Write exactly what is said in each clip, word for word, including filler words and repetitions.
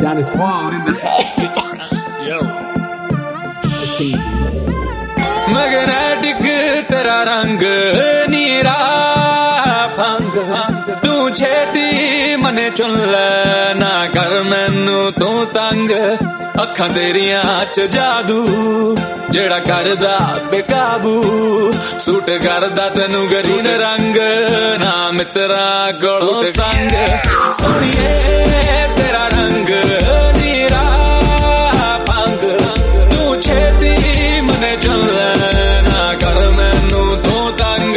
Dennis Wall in the Yo. The team. Magnetic tera rang neera phang tu cheti mane chun le na kar mainu tu tang ਅੱਖਾਂ ਤੇਰੀਆਂ ਚ ਜਾਦੂ ਜਿਹੜਾ ਕਰਦਾ ਬੇਕਾਬੂ suit ਕਰਦਾ ਤੈਨੂੰ ਗਰੀਨ ਰੰਗ ਨਾ ਮਿੱਤਰਾ ਕੋਲੋਂ ਸੰਗ ਸੋਹਣੀਏ ਤੇਰਾ ਰੰਗ ਨੀਰਾ ਪੰਗ ਤੂੰ ਛੇਤੀ ਮਨੇ ਚੁਣ ਲੈ ਨਾ ਕਰ ਮੈਨੂੰ ਤੂੰ ਤੰਗ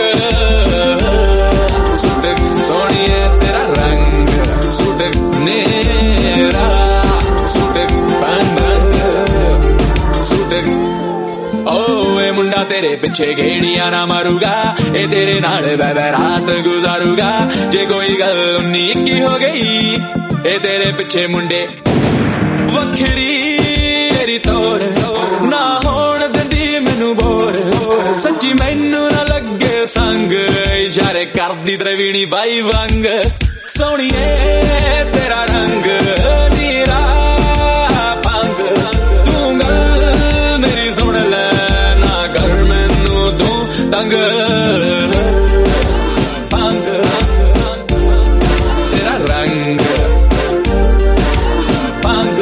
ਸੂਟ ਸੋਹਣੀਏ ਤੇਰਾ ਰੰਗ ਸੂਟ ਨੀਰਾ ਸੂਟ ਓਏ ਮੁੰਡਾ ਤੇਰੇ ਪਿੱਛੇ ਗੇੜੀਆਂ ਨਾ ਮਾਰੂਗਾ ਇਹ ਤੇਰੇ ਨਾਲ ਬੈ ਬੈ ਰਾਤ ਗੁਜ਼ਾਰੂਗਾ ਜੇ ਕੋਈ ਗੱਲ ਉਨੀ ਇੱਕੀ ਹੋ ਗਈ ਇਹ ਤੇਰੇ ਪਿੱਛੇ ਮੁੰਡੇ ਵੱਖਰੀ ਤੇਰੀ ਤੋਰ ਨਾ ਹੋਣ ਦਿੰਦੀ ਮੈਨੂੰ ਬੋਰ ਸੱਚੀ ਮੈਨੂੰ ਨਾ ਲੱਗੇ ਸੰਗ ਇਸ਼ਾਰੇ ਕਰਦੀ ਦਰਵੀਣੀ ਬਾਈ ਵਾਂਗ ਸੋਹਣੀਏ ਤੇਰਾ ਰੰਗ ਨੀਰਾ ਤੰਗ ਪੰਗ ਤੇਰਾ ਰੰਗ ਪੰਗ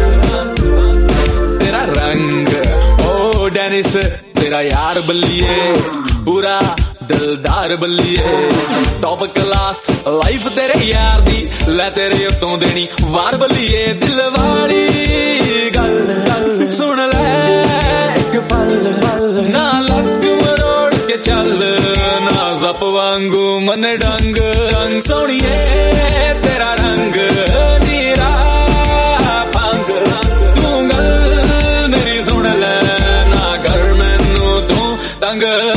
ਤੇਰਾ ਰੰਗ ਓ ਡੈਨਿਸ ਤੇਰਾ ਯਾਰ ਬੱਲੀਏ ਪੂਰਾ ਦਿਲਦਾਰ ਬੱਲੀਏ ਟੌਪ ਕਲਾਸ ਲਾਈਫ ਤੇਰੇ ਯਾਰ ਦੀ ਲੈ ਤੇਰੇ ਉੱਤੋਂ ਦੇਣੀ ਵਾਰ ਬੱਲੀਏ ਦਿਲ ਵਾਲੀ ਗੱਲ ਗੱਲ ਸੁਣ ਲੈ ਇੱਕ ਪਲ ਪਲ ਨਾ ਲੱਗ ਚੱਲ ਨਾ ਜ਼ਪ ਵਾਂਗੂ ਮਨ ਡੰਗ ਰੰਗ ਸੋਹਣੀਏ ਤੇਰਾ ਰੰਗ ਨੀਰਾ ਪੰਗ ਤੂੰ ਗੱਲ ਮੇਰੀ ਸੁਣ ਲੈ ਨਾ ਕਰ ਮੈਨੂੰ ਤੂੰ ਤੰਗ